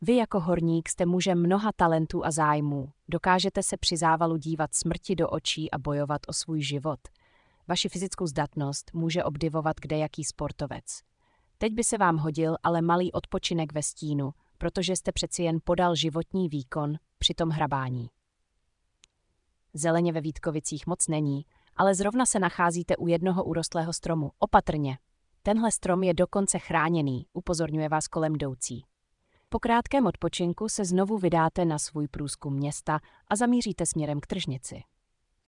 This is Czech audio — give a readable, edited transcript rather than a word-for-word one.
Vy jako horník jste mužem mnoha talentů a zájmů. Dokážete se při závalu dívat smrti do očí a bojovat o svůj život. Vaši fyzickou zdatnost může obdivovat kdejaký sportovec. Teď by se vám hodil ale malý odpočinek ve stínu, protože jste přeci jen podal životní výkon při tom hrabání. Zeleně ve Vítkovicích moc není, ale zrovna se nacházíte u jednoho urostlého stromu. Opatrně. Tenhle strom je dokonce chráněný, upozorňuje vás kolem jdoucí. Po krátkém odpočinku se znovu vydáte na svůj průzkum města a zamíříte směrem k tržnici.